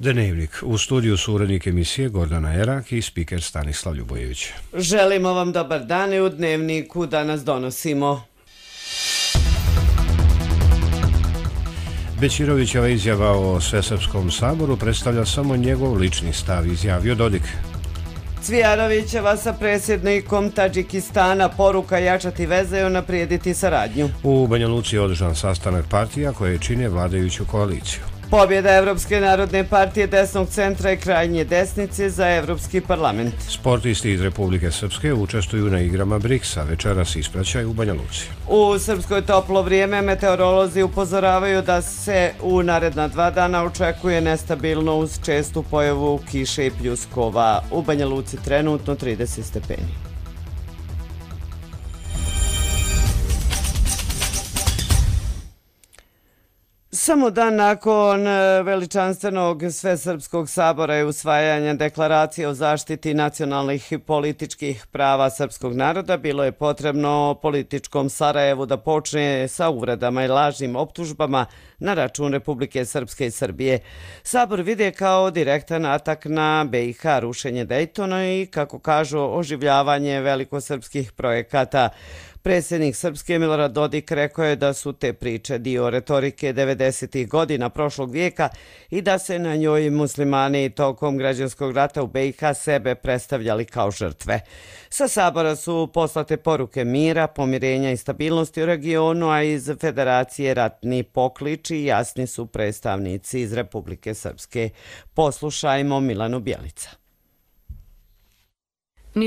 Dnevnik. U studiju su urednik emisije Gordana Erak i spiker Stanislav Ljubojević. Želimo vam dobar dan i u Dnevniku danas donosimo. Bećirovićeva izjava o Svesrpskom saboru predstavlja samo njegov lični stav, izjavio Dodik. Cvijarovićeva sa predsjednikom Tadžikistana, poruka jačati veze i unaprijediti saradnju. U Banja Luci je održan sastanak partija koje čine vladajuću koaliciju. Pobjeda Evropske narodne partije desnog centra i krajnje desnice za Evropski parlament. Sportisti iz Republike Srpske učestvuju na igrama BRICS-a, večeras ispraćaj u Banja Luci. U Srpskoj toplo vrijeme meteorolozi upozoravaju da se u naredna 2 dana očekuje nestabilno uz čestu pojavu kiše i pljuskova. U Banja Luci trenutno 30 stepeni. Samo dan nakon veličanstvenog Svesrpskog sabora i usvajanja deklaracije o zaštiti nacionalnih i političkih prava srpskog naroda bilo je potrebno političkom Sarajevu da počne sa uvredama i lažnim optužbama na račun Republike Srpske i Srbije. Sabor vide kao direktan atak na BiH, rušenje Dejtona i, kako kažu, oživljavanje velikosrpskih projekata. Predsjednik Srpske Milorad Dodik rekao je da su te priče dio retorike 90. godina prošlog vijeka i da se na njoj muslimani tokom građanskog rata u BiH sebe predstavljali kao žrtve. Sa sabora su poslate poruke mira, pomirenja i stabilnosti u regionu, a iz Federacije ratni pokliči i jasni su predstavnici iz Republike Srpske. Poslušajmo Milanu Bjelica. Ni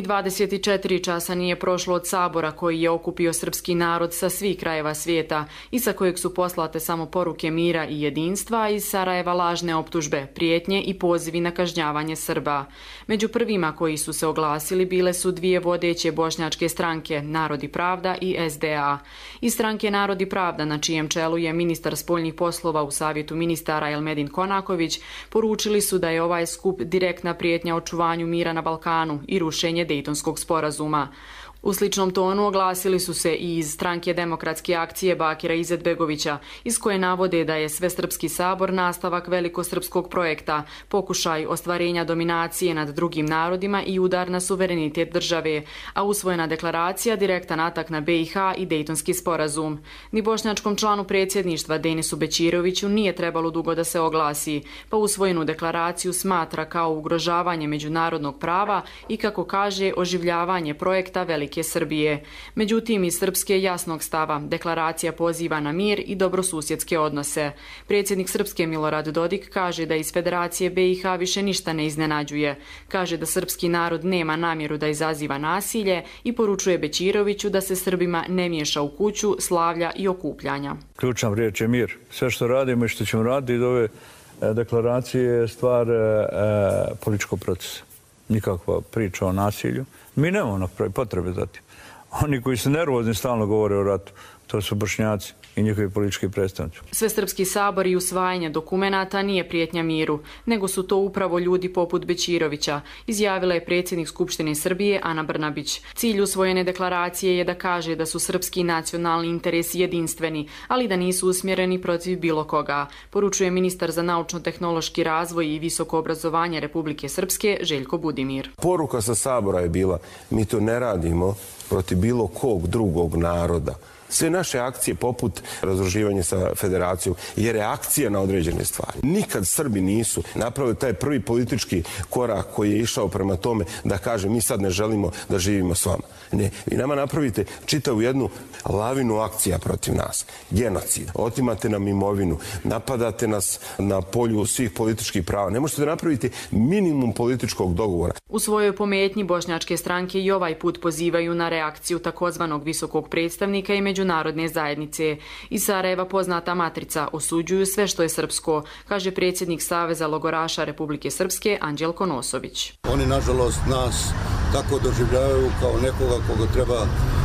24 časa nije prošlo od sabora koji je okupio srpski narod sa svih krajeva svijeta i sa kojeg su poslate samo poruke mira i jedinstva, a iz Sarajeva lažne optužbe, prijetnje i pozivi na kažnjavanje Srba. Među prvima koji su se oglasili bile su dvije vodeće bošnjačke stranke, Narod i pravda i SDA. Iz stranke Narod i pravda, na čijem čelu je ministar spoljnih poslova u savjetu ministara Elmedin Konaković, poručili su da je ovaj skup direktna prijetnja očuvanju mira na Balkanu i rušenje Dejtonskog sporazuma. U sličnom tonu oglasili su se i iz stranke Demokratske akcije Bakira Izetbegovića, iz koje navode da je Svesrpski sabor nastavak velikosrpskog projekta, pokušaj ostvarenja dominacije nad drugim narodima i udar na suverenitet države, a usvojena deklaracija direktan atak na BiH i Dejtonski sporazum. Ni bošnjačkom članu predsjedništva Denisu Bećiroviću nije trebalo dugo da se oglasi, pa usvojenu deklaraciju smatra kao ugrožavanje međunarodnog prava i, kako kaže, oživljavanje projekta Velike Srbije. Međutim, iz srpske jasnog stava deklaracija poziva na mir i dobrosusjedske odnose. Predsjednik Srpske Milorad Dodik kaže da iz Federacije BiH više ništa ne iznenađuje. Kaže da srpski narod nema namjeru da izaziva nasilje i poručuje Bećiroviću da se Srbima ne miješa u kuću slavlja i okupljanja. Ključna riječ je mir. Sve što radimo i što ćemo raditi od ove deklaracije je stvar političkog procesa. Nikakva priča o nasilju. Mi nemamo potrebe za tim. Oni koji su nervozni stalno govore o ratu, to su Bošnjaci i njihovi politički predstavnici. Svesrpski sabor i usvajanje dokumenata nije prijetnja miru, nego su to upravo ljudi poput Bećirovića, izjavila je predsjednik Skupštine Srbije Ana Brnabić. Cilj usvojene deklaracije je da kaže da su srpski nacionalni interesi jedinstveni, ali da nisu usmjereni protiv bilo koga, poručuje ministar za naučno-tehnološki razvoj i visoko obrazovanje Republike Srpske Željko Budimir. Poruka sa sabora je bila: mi to ne radimo protiv bilo kog drugog naroda. Sve naše akcije poput razdruživanja sa Federacijom je reakcija na određene stvari. Nikad Srbi nisu napravili taj prvi politički korak koji je išao prema tome da kaže mi sad ne želimo da živimo s vama. Ne, vi nama napravite čitavu jednu lavinu akcija protiv nas. Genocid. Otimate nam imovinu, napadate nas na polju svih političkih prava. Ne možete da napravite minimum političkog dogovora. U svojoj pometnji bošnjačke stranke i ovaj put pozivaju na reakciju takozvanog visokog predstavnika i međunarodne zajednice. Iz Sarajeva poznata matrica osuđuju sve što je srpsko, kaže predsjednik Saveza logoraša Republike Srpske Anđelko Nosović. Oni, nažalost, nas tako doživljavaju kao nekoga koga treba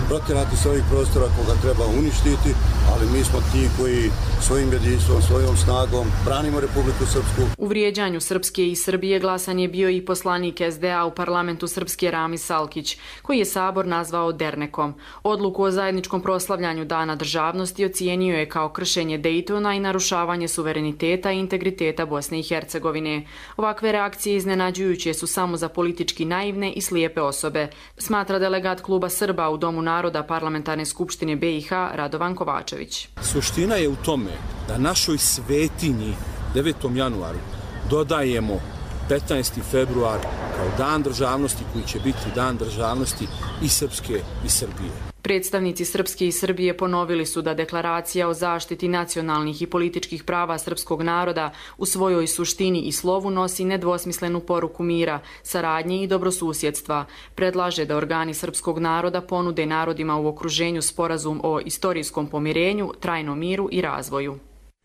protjerati s ovih prostora koga treba uništiti, ali mi smo ti koji svojim jedinstvom, svojom snagom branimo Republiku Srpsku. U vrijeđanju Srpske i Srbije glasan je bio i poslanik SDA u parlamentu Srpske Ramis Salkić, koji je Sabor nazvao dernekom. Odluku o zajedničkom proslavljanju Dana državnosti ocijenio je kao kršenje Dejtona i narušavanje suvereniteta i integriteta Bosne i Hercegovine. Ovakve reakcije iznenađujuće su samo za politički naivne i slijepe osobe, smatra delegat Kluba Srba u Domu naroda Parlamentarne skupštine BiH Radovan Kovačević. Suština je u tome da našoj svetinji 9. januaru dodajemo 15. februar kao dan državnosti koji će biti dan državnosti i Srpske i Srbije. Predstavnici Srpske i Srbije ponovili su da deklaracija o zaštiti nacionalnih i političkih prava srpskog naroda u svojoj suštini i slovu nosi nedvosmislenu poruku mira, saradnje i dobrosusjedstva. Predlaže da organi srpskog naroda ponude narodima u okruženju sporazum o istorijskom pomirenju, trajnom miru i razvoju.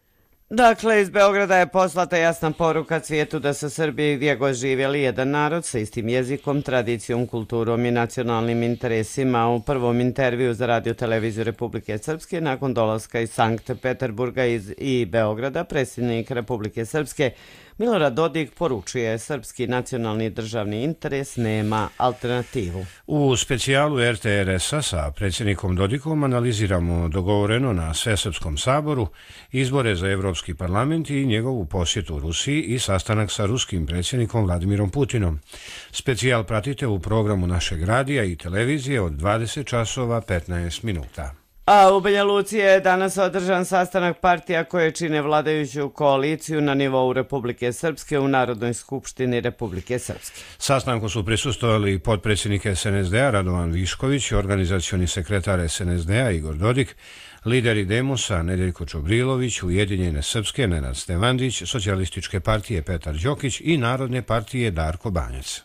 Dakle, iz Beograda je poslata jasna poruka svijetu da su Srbi gdje god živjeli jedan narod sa istim jezikom, tradicijom, kulturom i nacionalnim interesima. U prvom intervju za Radio televiziju Republike Srpske nakon dolaska iz Sankt Peterburga i Beograda, predsjednik Republike Srpske Milorad Dodik poručuje srpski nacionalni državni interes nema alternativu. U specijalu RTRS-a sa predsjednikom Dodikom analiziramo dogovoreno na Svesrpskom saboru izbore za Evropski parlament i njegovu posjetu Rusiji i sastanak sa ruskim predsjednikom Vladimirom Putinom. Specijal pratite u programu našeg radija i televizije od 20 časova 15 minuta. A u Banja Luci je danas održan sastanak partija koje čine vladajuću koaliciju na nivou Republike Srpske u Narodnoj skupštini Republike Srpske. Sastanku su prisustvovali potpredsjednik SNSD-a Radovan Višković, organizacioni sekretar SNSD-a Igor Dodik, lideri Demosa Nedeljko Čobrilović, Ujedinjene Srpske Nenad Stevandić, Socijalističke partije Petar Đokić i Narodne partije Darko Banjac.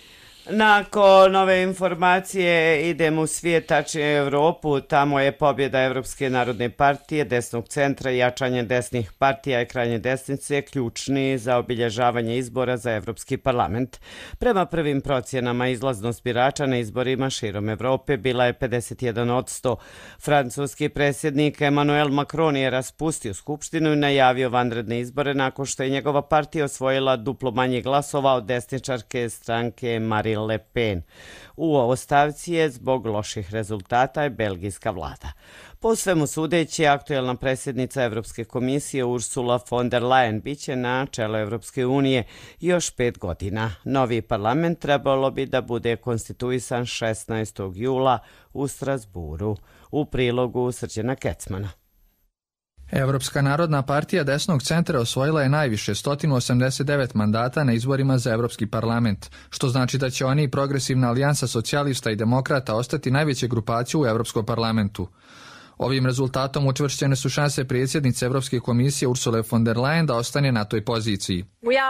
Nakon nove informacije idemo u svijet, tačnije Evropu. Tamo je pobjeda Evropske narodne partije, desnog centra i jačanje desnih partija i krajnje desnice ključni za obilježavanje izbora za Evropski parlament. Prema prvim procjenama izlaznost birača na izborima širom Evrope bila je 51%. Francuski predsjednik Emmanuel Macron je raspustio skupštinu i najavio vanredne izbore nakon što je njegova partija osvojila duplo manje glasova od desničarke stranke Marine Le Pen. U ostavci je zbog loših rezultata je belgijska vlada. Po svemu sudeći, aktuelna predsjednica Evropske komisije Ursula von der Leyen biće na čelu Evropske unije još 5 godina. Novi parlament trebalo bi da bude konstituisan 16. jula u Strasburu. U prilogu Srđana Kecmana. Evropska narodna partija desnog centra osvojila je najviše 189 mandata na izborima za Evropski parlament, što znači da će oni i Progresivna alijansa socijalista i demokrata ostati najveće grupacije u Evropskom parlamentu. Ovim rezultatom učvršćene su šanse predsjednice Evropske komisije Ursule von der Leyen da ostane na toj poziciji.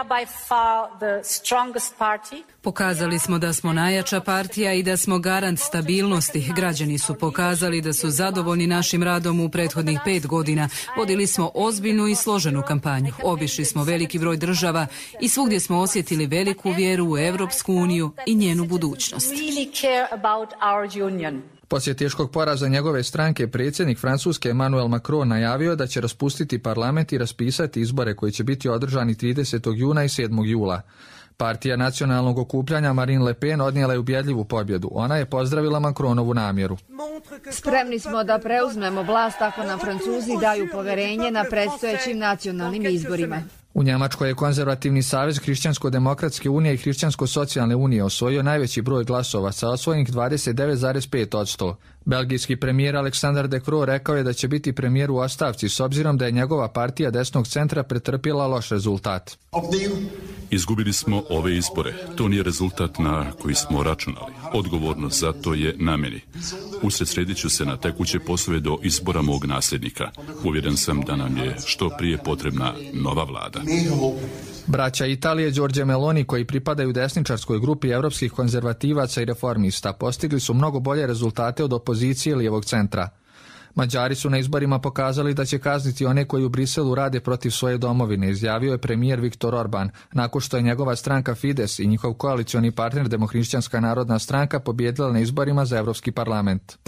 Pokazali smo da smo najjača partija i da smo garant stabilnosti. Građani su pokazali da su zadovoljni našim radom u prethodnih 5 godina. Vodili smo ozbiljnu i složenu kampanju. Obišli smo veliki broj država i svugdje smo osjetili veliku vjeru u Evropsku uniju i njenu budućnost. Poslije teškog poraza njegove stranke, predsjednik Francuske Emmanuel Macron najavio da će raspustiti parlament i raspisati izbore koji će biti održani 30. juna i 7. jula. Partija nacionalnog okupljanja Marine Le Pen odnijela je ubjedljivu pobjedu. Ona je pozdravila Macronovu namjeru. Spremni smo da preuzmemo vlast ako nam Francuzi daju poverenje na predstojećim nacionalnim izborima. U Njemačkoj je Konzervativni savez Hrišćansko-demokratske unije i Hrišćansko-socijalne unije osvojio najveći broj glasova sa osvojenih 29,5%. Belgijski premijer Alexander De Croo rekao je da će biti premijer u ostavci s obzirom da je njegova partija desnog centra pretrpjela loš rezultat. Izgubili smo ove izbore. To nije rezultat na koji smo računali. Odgovornost za to je na meni. Usredsredit ću se na tekuće poslove do izbora mog nasljednika. Uvjeren sam da nam je što prije potrebna nova vlada. Braća Italije Giorgia Meloni, koji pripadaju desničarskoj grupi evropskih konzervativaca i reformista, postigli su mnogo bolje rezultate od opozicije lijevog centra. Mađari su na izborima pokazali da će kazniti one koji u Briselu rade protiv svoje domovine, izjavio je premijer Viktor Orban, nakon što je njegova stranka Fides i njihov koalicioni partner Demohrišćanska narodna stranka pobjedila na izborima za Evropski parlament.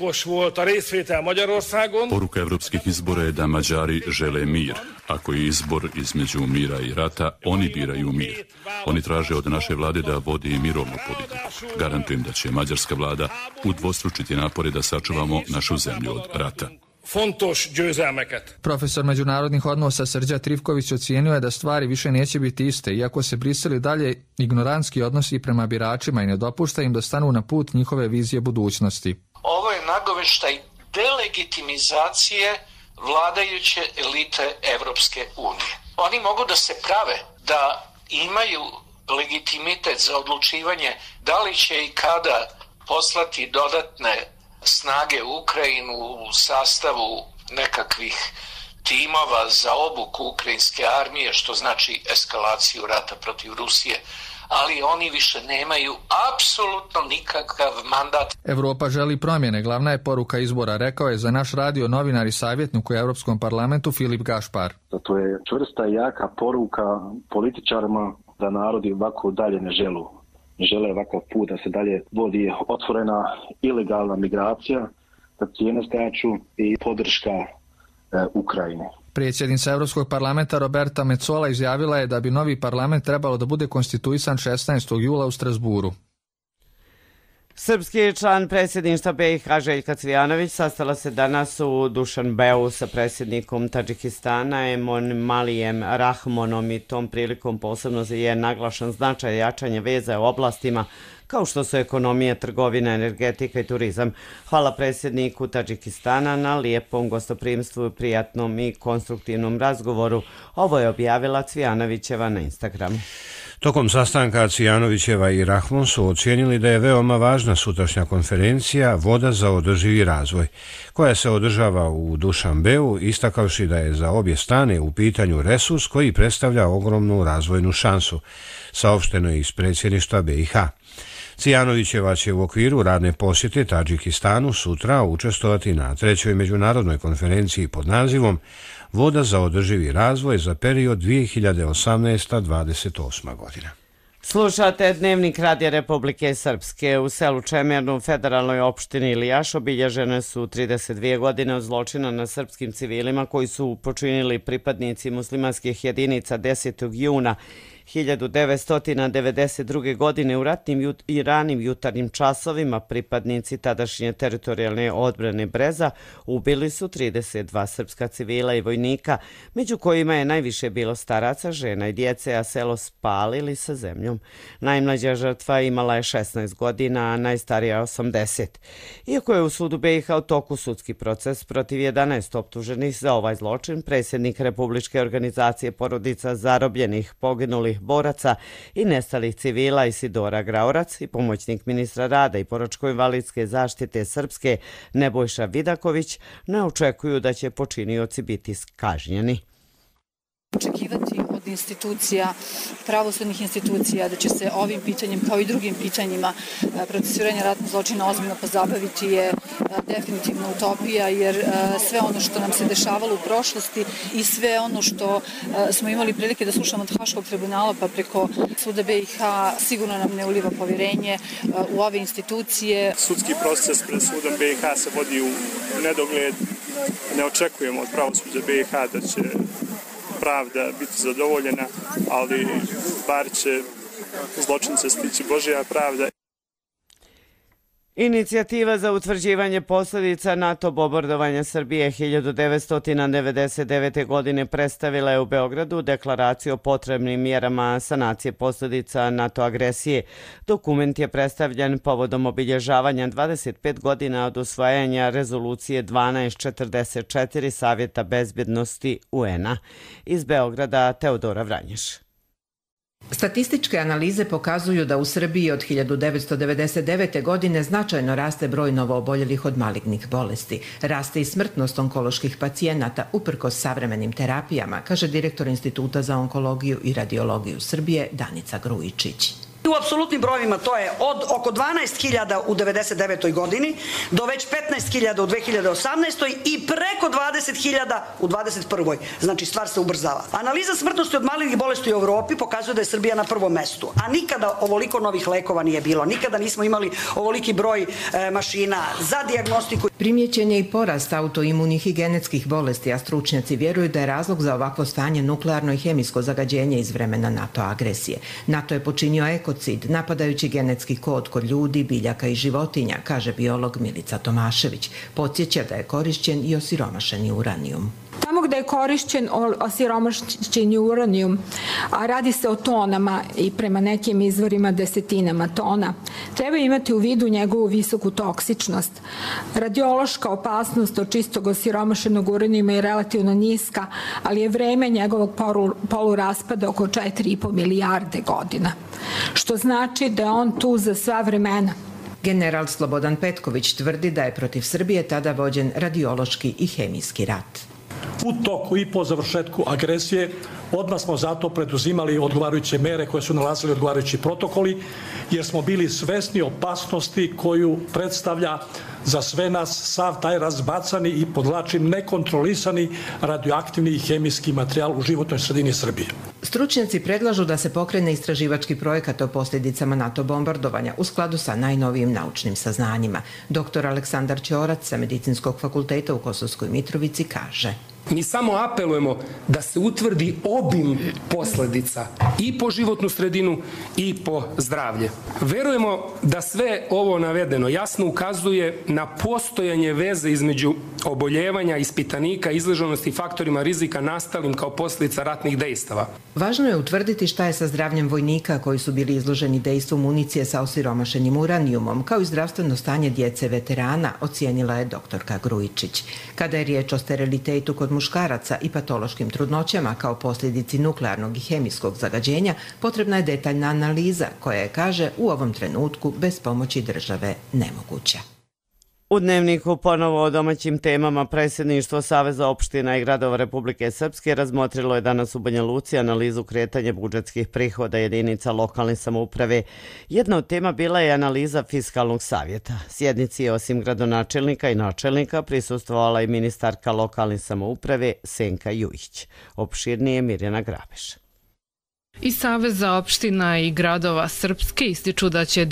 Poruka evropskih izbora je da Mađari žele mir. Ako je izbor između mira i rata, oni biraju mir. Oni traže od naše vlade da vodi mirovnu politiku. Garantujem da će mađarska vlada udvostručiti napore da sačuvamo našu zemlju od rata. Profesor međunarodnih odnosa Srđa Trivković ocijenio je da stvari više neće biti iste, iako se Brisel i dalje ignorantski odnosi prema biračima i ne dopušta im da stanu na put njihove vizije budućnosti. Ovo je nagoveštaj delegitimizacije vladajuće elite Evropske unije. Oni mogu da se prave da imaju legitimitet za odlučivanje da li će i kada poslati dodatne snage u Ukrajinu u sastavu nekakvih timova za obuku ukrajinske armije, što znači eskalaciju rata protiv Rusije, ali oni više nemaju apsolutno nikakav mandat. Evropa želi promjene, glavna je poruka izbora, rekao je za naš radio novinar i savjetnik u Europskom parlamentu Filip Gašpar. To je čvrsta i jaka poruka političarima da narodi ovako dalje ne žele ovakav put, da se dalje vodi otvorena ilegalna migracija, da cijene skaču i podrška Ukrajine. Predsjednica Europskog parlamenta Roberta Metsola izjavila je da bi novi parlament trebalo da bude konstituisan 16. jula u Strasburu. Srpski član predsjedništva BiH Željka Cvijanović sastala se danas u Dušanbeu sa predsjednikom Tadžikistana Emomalijem Rahmonom i tom prilikom posebno je naglašen značaj jačanja veza u oblastima kao što su ekonomija, trgovina, energetika i turizam. Hvala predsjedniku Tadžikistana na lijepom gostoprimstvu, prijatnom i konstruktivnom razgovoru. Ovo je objavila Cvijanovićeva na Instagramu. Tokom sastanka Cvijanovićeva i Rahmon su ocijenili da je veoma važna sutrašnja konferencija Voda za održivi razvoj, koja se održava u Dušanbeu, istakavši da je za obje strane u pitanju resurs koji predstavlja ogromnu razvojnu šansu, saopšteno je iz predsjedništva BiH. Cvijanovićeva će u okviru radne posjete Tadžikistanu sutra učestvovati na 3. međunarodnoj konferenciji pod nazivom Voda za održivi razvoj za period 2018-2028 godina. Slušate Dnevnik Radija Republike Srpske. U selu Čemernu, federalnoj opštini Ilijaš, obilježene su 32 godine od zločina na srpskim civilima koji su počinili pripadnici muslimanskih jedinica 10. juna 1992. godine u ratnim i ranim jutarnjim časovima. Pripadnici tadašnje teritorijalne odbrane Breza ubili su 32 srpska civila i vojnika, među kojima je najviše bilo staraca, žena i djece, a selo spalili sa zemljom. Najmlađa žrtva imala je 16 godina, a najstarija 80. Iako je u sudu BiH u toku sudski proces protiv 11 optuženih za ovaj zločin, predsjednik Republičke organizacije porodica zarobljenih, poginulih boraca i nestalih civila Isidora Graorac i pomoćnik ministra rada i boračko-invalidske zaštite Srpske Nebojša Vidaković ne očekuju da će počinioci biti kažnjeni. Očekivati od institucija, pravosudnih institucija, da će se ovim pitanjem kao i drugim pitanjima procesuiranja ratnih zločina ozbiljno pozabaviti je definitivno utopija, jer sve ono što nam se dešavalo u prošlosti i sve ono što smo imali prilike da slušamo od Haškog tribunala pa preko suda BiH sigurno nam ne uliva povjerenje u ove institucije. Sudski proces pred sudom BiH se vodi u nedogled. Ne očekujemo od pravosuđa BiH da će pravda biti zadovoljena, ali bar će zločince stići Božja pravda. Inicijativa za utvrđivanje posljedica NATO bombardovanja Srbije 1999. godine predstavila je u Beogradu deklaraciju o potrebnim mjerama sanacije posljedica NATO agresije. Dokument je predstavljen povodom obilježavanja 25 godina od usvajanja rezolucije 1244 Savjeta bezbjednosti UN-a. Iz Beograda Teodora Vranješ. Statističke analize pokazuju da u Srbiji od 1999. godine značajno raste broj novooboljelih od malignih bolesti. Raste i smrtnost onkoloških pacijenata uprkos savremenim terapijama, kaže direktor Instituta za onkologiju i radiologiju Srbije Danica Grujičić. U apsolutnim brojevima to je od oko 12.000 u 99. godini do već 15.000 u 2018. i preko 20.000 u 2021. Znači, stvar se ubrzava. Analiza smrtnosti od malignih bolesti u Evropi pokazuje da je Srbija na prvom mestu, a nikada ovoliko novih lekova nije bilo. Nikada nismo imali ovoliki broj mašina za dijagnostiku. Primjećen je i porast autoimunih i genetskih bolesti, a stručnjaci vjeruju da je razlog za ovakvo stanje nuklearno i hemijsko zagađenje iz vremena NATO agresije. NATO je počinio ekocid, napadajući genetski kod kod ljudi, biljaka i životinja, kaže biolog Milica Tomašević. Podsjeća da je korišćen i osiromašeni uranijum. Tamo gde je korišćen osiromašeni uranijum, a radi se o tonama i prema nekim izvorima desetinama tona, treba imati u vidu njegovu visoku toksičnost. Radiološka opasnost od čistog osiromašenog uranijuma je relativno niska, ali je vreme njegovog poluraspada oko 4,5 milijarde godina, što znači da je on tu za sva vremena. General Slobodan Petković tvrdi da je protiv Srbije tada vođen radiološki i hemijski rat. U toku i po završetku agresije odmah smo zato preduzimali odgovarajuće mere koje su nalazili odgovarajući protokoli, jer smo bili svesni opasnosti koju predstavlja za sve nas sav taj razbacani i, podvlačim, nekontrolisani radioaktivni i hemijski materijal u životnoj sredini Srbije. Stručnjaci predlažu da se pokrene istraživački projekat o posljedicama NATO bombardovanja u skladu sa najnovijim naučnim saznanjima. Dr. Aleksandar Ćorac sa Medicinskog fakulteta u Kosovskoj Mitrovici kaže: Mi samo apelujemo da se utvrdi obim posledica i po životnu sredinu i po zdravlje. Verujemo da sve ovo navedeno jasno ukazuje na postojanje veze između oboljevanja ispitanika i izloženosti faktorima rizika nastalim kao posljedica ratnih dejstava. Važno je utvrditi šta je sa zdravljem vojnika koji su bili izloženi dejstvu municije sa osiromašenim uranijumom, kao i zdravstveno stanje djece veterana, ocijenila je doktorka Grujičić. Kada je riječ o sterilitetu kod muškaraca i patološkim trudnoćama kao posljedici nuklearnog i hemijskog zagađenja, potrebna je detaljna analiza koja je, kaže, u ovom trenutku bez pomoći države nemoguća. U Dnevniku ponovo o domaćim temama. Predsjedništvo Saveza opština i gradova Republike Srpske razmotrilo je danas u Banja Luci analizu kretanja budžetskih prihoda jedinica lokalne samouprave. Jedna od tema bila je analiza fiskalnog savjeta. Sjednici je osim gradonačelnika i načelnika prisustvovala i ministarka lokalne samouprave Senka Jujić. Opširnije Mirjana Grabeš. Iz Saveza opština i gradova Srpske ističu da će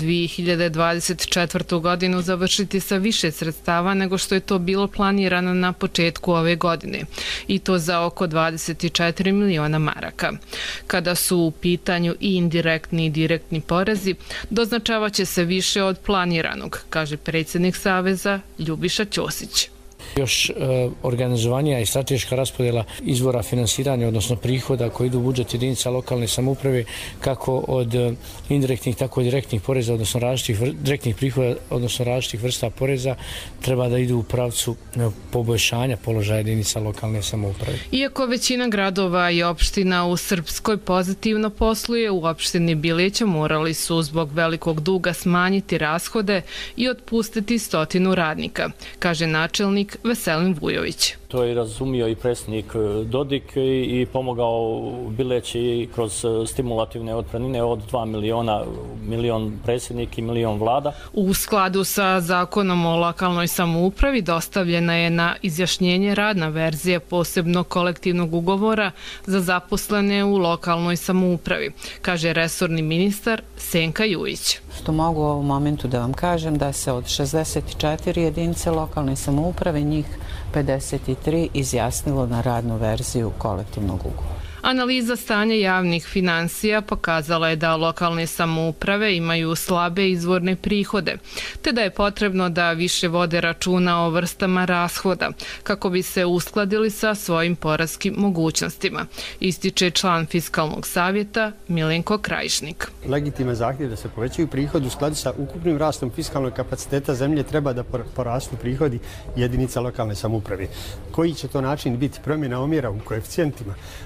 2024. godinu završiti sa više sredstava nego što je to bilo planirano na početku ove godine, i to za oko 24 miliona maraka. Kada su u pitanju i indirektni i direktni porezi, doznačavaće se više od planiranog, kaže predsjednik Saveza Ljubiša Ćosić. Još organizovanija i strateška raspodjela izvora finansiranja, odnosno prihoda koji idu u budžet jedinica lokalne samouprave, kako od indirektnih, tako i direktnih poreza, odnosno direktnih prihoda, odnosno različitih vrsta poreza, treba da idu u pravcu poboljšanja položaja jedinica lokalne samouprave. Iako većina gradova i opština u Srpskoj pozitivno posluje, u opštini Biljeća morali su zbog velikog duga smanjiti rashode i otpustiti 100 radnika, kaže načelnik Veselin Vujović. To je razumio i predsjednik Dodik i pomogao Bileći kroz stimulativne otpremnine od 2 miliona, milion predsjednik i milion vlada. U skladu sa zakonom o lokalnoj samoupravi dostavljena je na izjašnjenje radna verzija posebnog kolektivnog ugovora za zaposlene u lokalnoj samoupravi, kaže resorni ministar Senka Jujić. Što mogu u ovom momentu da vam kažem da se od 64 jedinice lokalne samouprave njih 53 izjasnilo na radnu verziju kolektivnog ugovora. Analiza stanja javnih finansija pokazala je da lokalne samouprave imaju slabe izvorne prihode, te da je potrebno da više vode računa o vrstama rashoda, kako bi se uskladili sa svojim poreskim mogućnostima, ističe član Fiskalnog savjeta Milenko Krajišnik. Legitiman zahtjev da se povećaju prihodi u skladu sa ukupnim rastom fiskalnog kapaciteta zemlje treba da porastu prihodi jedinica lokalne samouprave. Koji će to način biti? Promjena omjera u koeficijentima, raspodjela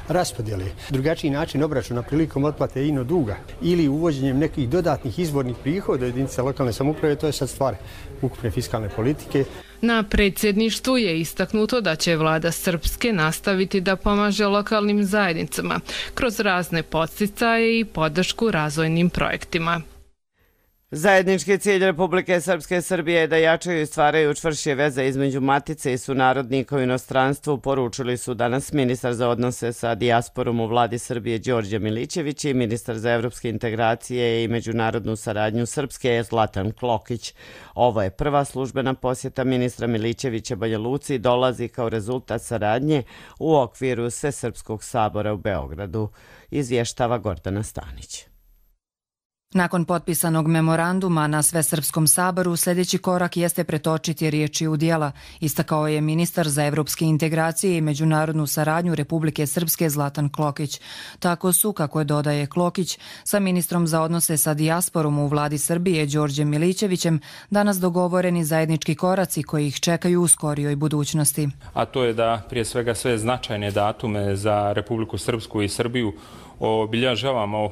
raspodjele. Drugačiji način obračuna prilikom otplate ino duga ili uvođenjem nekih dodatnih izvornih prihoda jedinica lokalne samouprave, to je sad stvar ukupne fiskalne politike. Na predsjedništvu je istaknuto da će vlada Srpske nastaviti da pomaže lokalnim zajednicama kroz razne podsticaje i podršku razvojnim projektima. Zajednički cilj Republike Srpske i Srbije je da jačaju i stvaraju čvršće veze između matice i sunarodnika u inostranstvu, poručili su danas ministar za odnose sa dijasporom u vladi Srbije Đorđe Milićević i ministar za evropske integracije i međunarodnu saradnju Srpske Zlatan Klokić. Ovo je prva službena posjeta ministra Milićevića Banja Luci i dolazi kao rezultat saradnje u okviru Svesrpskog sabora u Beogradu, izvještava Gordana Stanić. Nakon potpisanog memoranduma na Svesrpskom saboru, sljedeći korak jeste pretočiti riječi u djela, istakao je ministar za evropske integracije i međunarodnu saradnju Republike Srpske Zlatan Klokić. Tako su, kako je dodaje Klokić, sa ministrom za odnose sa dijasporom u vladi Srbije Đorđem Milićevićem danas dogovoreni zajednički koraci koji ih čekaju u skorijoj budućnosti. A to je da prije svega sve značajne datume za Republiku Srpsku i Srbiju obilježavamo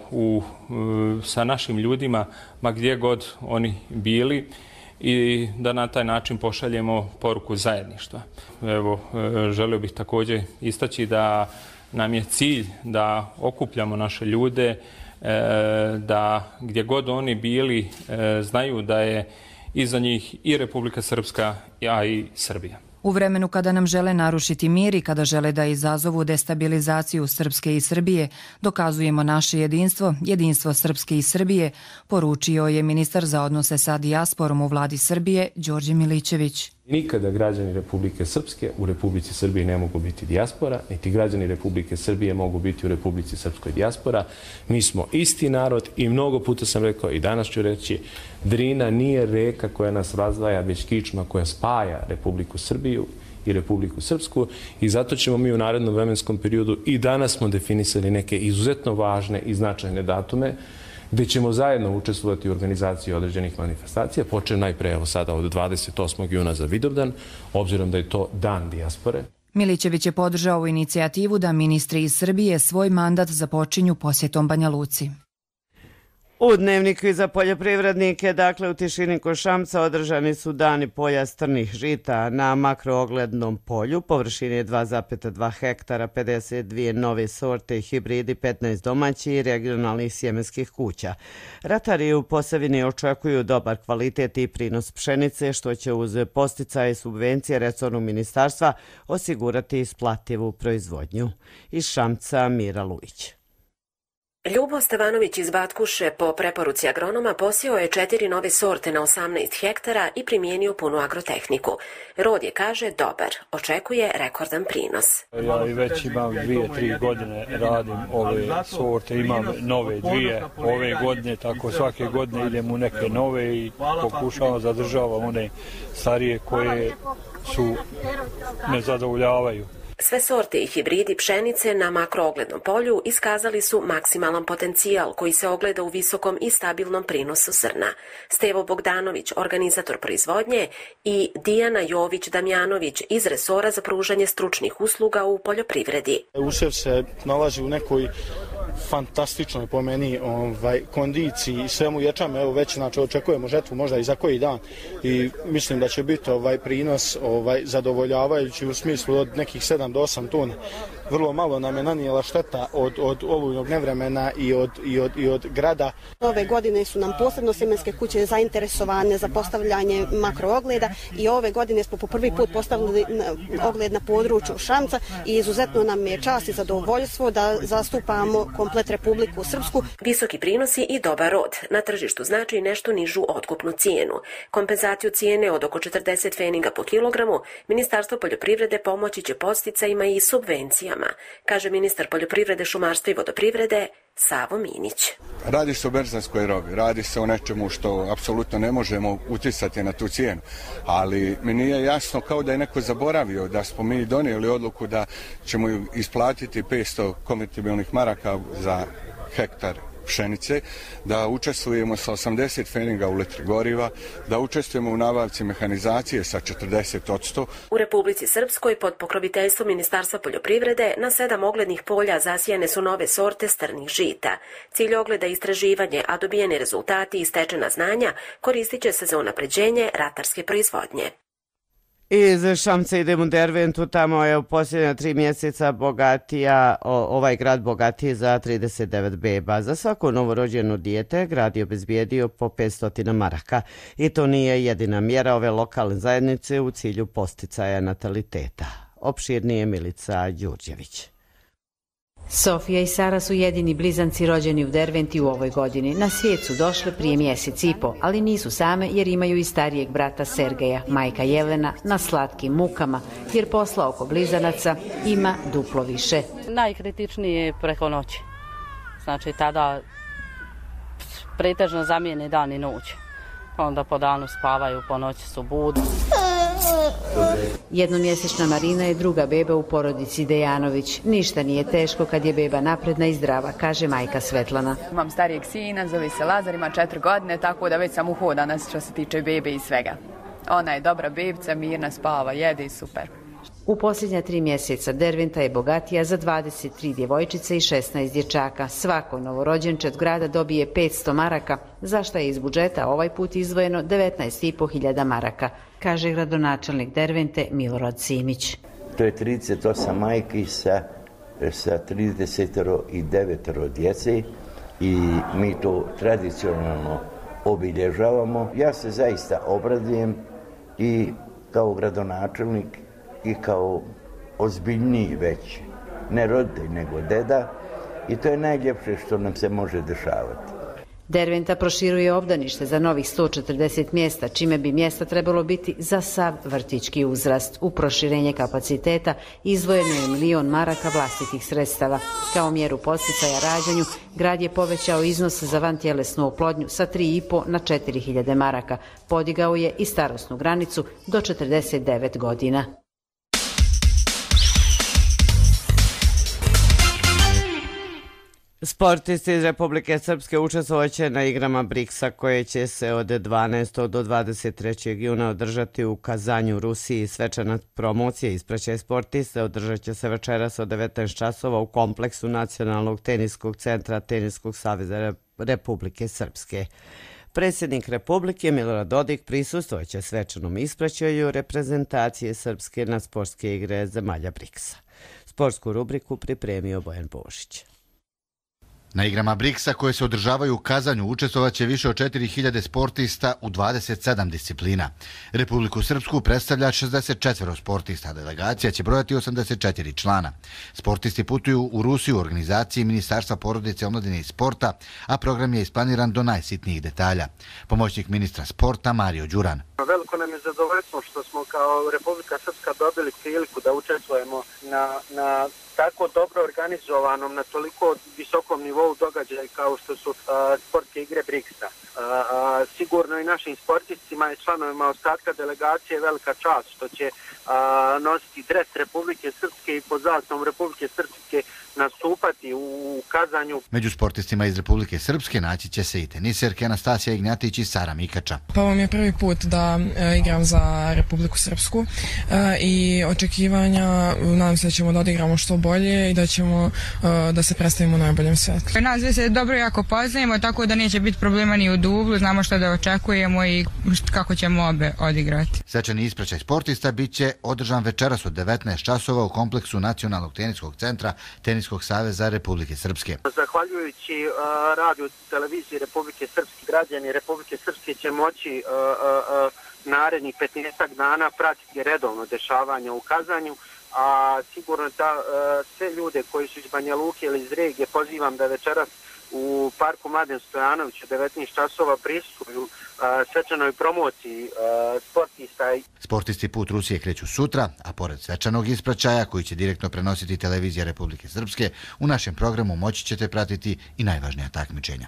sa našim ljudima, ma gdje god oni bili, i da na taj način pošaljemo poruku zajedništva. Evo, želio bih također istaći da nam je cilj da okupljamo naše ljude, da gdje god oni bili znaju da je iza njih i Republika Srpska, a i Srbija. U vremenu kada nam žele narušiti mir i kada žele da izazovu destabilizaciju Srpske i Srbije, dokazujemo naše jedinstvo, jedinstvo Srpske i Srbije, poručio je ministar za odnose sa dijasporom u vladi Srbije Đorđe Milićević. Nikada građani Republike Srpske u Republici Srbiji ne mogu biti dijaspora, niti građani Republike Srbije mogu biti u Republici Srpskoj dijaspora. Mi smo isti narod i mnogo puta sam rekao i danas ću reći, Drina nije reka koja nas razdvaja, već kičma koja spaja Republiku Srbiju i Republiku Srpsku, i zato ćemo mi u narednom vremenskom periodu, i danas smo definisali neke izuzetno važne i značajne datume, gdje ćemo zajedno učestvovati u organizaciji određenih manifestacija, počeo najpre evo sada od 28. juna za Vidovdan, obzirom da je to dan dijaspore. Milićević je podržao inicijativu da ministri iz Srbije svoj mandat započinju posjetom Banja Luci. U Dnevniku za poljoprivrednike, dakle u tišini kod Šamca, održani su dani polja strnih žita na makrooglednom polju, površine 2,2 hektara, 52 nove sorte i hibridi, 15 domaćih i regionalnih sjemenskih kuća. Ratari u Posavini očekuju dobar kvalitet i prinos pšenice, što će uz posticaje i subvencije resornog ministarstva osigurati isplativu proizvodnju. Iz Šamca Mira Lujić. Ljubo Stevanović iz Batkuše po preporuci agronoma posijao je 4 nove sorte na 18 hektara i primijenio punu agrotehniku. Rod je, kaže, dobar. Očekuje rekordan prinos. Ja i već imam 2-3 godine radim ove sorte, imam nove 2 ove godine, tako svake godine idem u neke nove i pokušavam zadržavam one starije koje su ne zadovoljavaju. Sve sorte i hibridi pšenice na makrooglednom polju iskazali su maksimalan potencijal koji se ogleda u visokom i stabilnom prinosu zrna. Stevo Bogdanović, organizator proizvodnje, i Dijana Jović-Damjanović iz resora za pružanje stručnih usluga u poljoprivredi. Usjev se nalazi u nekoj fantastičnoj po meni kondiciji i svemu ječame, evo već znači očekujemo žetvu možda i za koji dan i mislim da će biti prinos zadovoljavajući u smislu od nekih 7 do 8 tona. Vrlo malo nam je nanijela šteta od olujnog nevremena i od grada. Ove godine su nam posebno sjemenske kuće zainteresovane za postavljanje makroogleda i ove godine smo po prvi put postavili ogled na području Šamca i izuzetno nam je čast i zadovoljstvo da zastupamo komplet Republiku Srpsku. Visoki prinosi i dobar rod na tržištu znači nešto nižu otkupnu cijenu. Kompenzaciju cijene od oko 40 pfeniga po kilogramu Ministarstvo poljoprivrede pomoći će podsticajima i subvencijama, kaže ministar poljoprivrede, šumarstva i vodoprivrede Savo Minić. Radi se o berzanskoj robi, radi se o nečemu što apsolutno ne možemo uticati na tu cijenu, ali mi nije jasno kao da je neko zaboravio da smo mi donijeli odluku da ćemo isplatiti 500 konvertibilnih maraka za hektar pšenice, da učestvujemo sa 80 pfeninga u litri goriva, da učestvujemo u nabavci mehanizacije sa 40%. U Republici Srpskoj pod pokroviteljstvom Ministarstva poljoprivrede na 7 oglednih polja zasijane su nove sorte strnih žita. Cilj ogleda je istraživanje, a dobijeni rezultati i stečena znanja koristit će se za unapređenje ratarske proizvodnje. Iz Šamca idemo u Derventu, tamo je u posljednja 3 mjeseca ovaj grad bogatiji za 39 beba. Za svako novorođeno dijete grad je obezbijedio po 500 maraka. I to nije jedina mjera ove lokalne zajednice u cilju posticaja nataliteta. Opširnije Milica Đurđević. Sofija i Sara su jedini blizanci rođeni u Derventi u ovoj godini. Na svijet su došle prije mjesec i po, ali nisu same jer imaju i starijeg brata Sergeja. Majka Jelena na slatkim mukama, jer posla oko blizanaca ima duplo više. Najkritičnije je preko noći. Znači tada pretežno zamijene dan i noć. Onda po danu spavaju, po noći su budni. Jednomjesečna Marina je druga beba u porodici Dejanović. Ništa nije teško kad je beba napredna i zdrava, kaže majka Svetlana. Imam starijeg sina, zove se Lazar, ima 4 godine, tako da već sam uhodana što se tiče bebe i svega. Ona je dobra bebica, mirna, spava, jede i super. U posljednja 3 mjeseca Derventa je bogatija za 23 djevojčice i 16 dječaka. Svako novorođenče grada dobije 500 maraka, za što je iz budžeta ovaj put izdvojeno 19.500 maraka, kaže gradonačelnik Dervente Milorad Simić. To je 38 majki sa 39 djece i mi to tradicionalno obilježavamo. Ja se zaista obradujem i kao gradonačelnik i kao ozbiljniji već, ne roditelj nego deda, i to je najljepše što nam se može dešavati. Derventa proširuje obdanište za novih 140 mjesta, čime bi mjesta trebalo biti za sav vrtićki uzrast. U proširenje kapaciteta izdvojeno je 1 milion maraka vlastitih sredstava. Kao mjeru podsticaja rađanju, grad je povećao iznos za vantjelesnu oplodnju sa 3.500 na 4.000 maraka. Podigao je i starosnu granicu do 49 godina. Sportisti iz Republike Srpske učestvovaće na igrama BRICS-a koje će se od 12. do 23. juna održati u Kazanju, Rusiji. Svečana promocija i ispraćaj sportista održat će se večeras od 19 časova u kompleksu Nacionalnog teniskog centra Teniskog saveza Republike Srpske. Predsjednik Republike Milorad Dodik prisustvovaće svečanom ispraćaju reprezentacije Srpske na sportske igre zemalja BRICS-a. Sportsku rubriku pripremio Bojan Božić. Na igrama BRICS-a koje se održavaju u Kazanju učestvovaće više od 4000 sportista u 27 disciplina. Republiku Srpsku predstavlja 64 sportista, a delegacija će brojati 84 člana. Sportisti putuju u Rusiju u organizaciji Ministarstva porodice, omladine i sporta, a program je isplaniran do najsitnijih detalja. Pomoćnik ministra sporta Mario Đuran. Veliko nam je zadovoljstvo što smo kao Republika Srpska dobili priliku da učestvujemo na tako dobro organizovanom, na toliko visokom nivou događaja kao što su sportske igre BRICS-a. Sigurno i našim sportistima i članovima ostatka delegacije velika čast što će nositi dres Republike Srpske i pod zastavom Republike Srpske nastupati u Kazanju. Među sportistima iz Republike Srpske naći će se i teniserke Anastasija Ignjatić i Sara Mikača. Pa ovo mi je prvi put da igram za Republiku Srpsku i očekivanja, nadam se da ćemo da odigramo što bolje i da ćemo da se predstavimo u najboljem svetlu. Nas se dobro jako poznajemo, tako da neće biti problema ni u dublu, znamo što da očekujemo i kako ćemo obe odigrati. Svečani ispraćaj sportista bit će održan večeras od 19 časova u kompleksu Nacionalnog teniskog centra Teniskog saveza Republike Srpske. Zahvaljujući radiju televiziji Republike Srpske, građani Republike Srpske će moći narednih 15 dana pratiti redovno dešavanje u Kazanju, a sigurno da sve ljude koji su iz Banja Luke ili iz regije pozivam da večeras u parku Mladen Stojanović u 19 časova prisustvuju svečanoj promociji sportista. Sportisti put Rusije kreću sutra, a pored svečanog ispraćaja koji će direktno prenositi televizija Republike Srpske, u našem programu moći ćete pratiti i najvažnija takmičenja.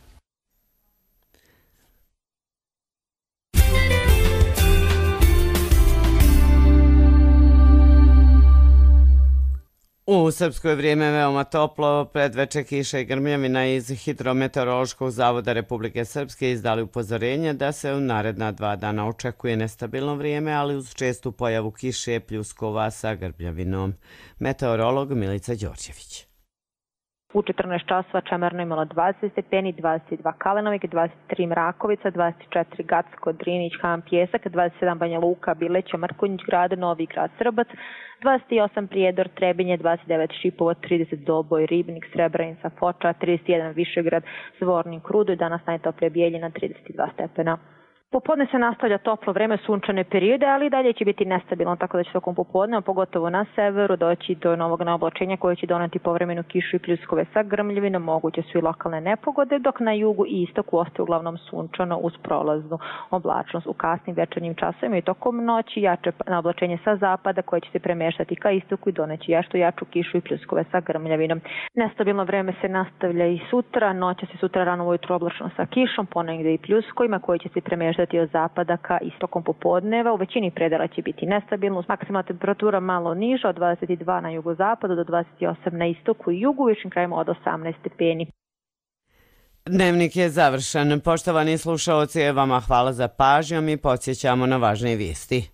U Srpskoj vrijeme veoma toplo, predveče kiša i grmljavina. Iz Hidrometeorološkog zavoda Republike Srpske izdali upozorenje da se u naredna 2 dana očekuje nestabilno vrijeme, ali uz čestu pojavu kiše pljuskova sa grmljavinom. Meteorolog Milica Đorđević. U 14 časova Čemerno imalo 20 stepeni, 22 Kalenovik, 23 Mrakovica, 24 Gacko, Drinić, Han, Pjesak, 27 Banja Luka, Bileća, Mrkonjić grad, Novi grad, Srbac, 28 Prijedor, Trebinje, 29 Šipovo, 30 Doboj, Ribnik, Srebrenica, Foča, 31 Višegrad, Zvornik, Rudo i danas najtoplije Bijeljina, 32 stepena. Popodne se nastavlja toplo vreme, sunčane periode, ali dalje će biti nestabilno, tako da će tokom popodneva, pogotovo na severu, doći do novog naoblačenja koje će doneti povremenu kišu i pljuskove sa grmljavinom, moguće su i lokalne nepogode, dok na jugu i istoku ostaje uglavnom sunčano uz prolaznu oblačnost. U kasnim večernjim časovima i tokom noći jače naoblačenje sa zapada koje će se premeštati ka istoku i doneći jašto jaču kišu i pljuskove sa grmljavinom. Nestabilno vreme se nastavlja i sutra, noća se sutra rano ujutru oblačno sa kišom, ponegde i pljuskovima koji će se premeštati od zapada ka istokom popodneva. U većini predela će biti nestabilno, maksimalna temperatura malo niža od 22 na jugozapadu do 28 na istoku i jugu, višim krajima od 18 stepeni. Dnevnik je završen. Poštovani slušaoci, vama hvala za pažnjom i podsjećamo na važne vijesti.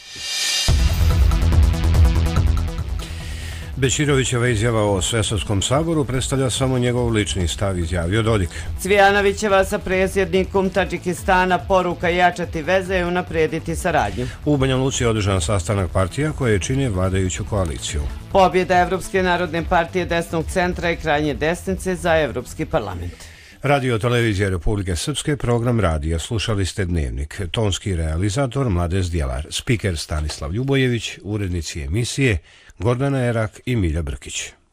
Bećirovićeva izjava o Svesavskom saboru predstavlja samo njegov lični stav, izjavio Dodik. Cvijanovićeva sa predsjednikom Tadžikistana poruka jačati veze i unaprijediti saradnju. U Banja Luci je održan sastanak partija koje čine vladajuću koaliciju. Pobjeda Evropske narodne partije desnog centra i krajnje desnice za Evropski parlament. Radio televizija Republike Srpske, program radija. Slušali ste Dnevnik. Tonski realizator Mladen Zdjelar, spiker Stanislav Ljubojević, urednici emisije Gordana Erak i Milja Brkić.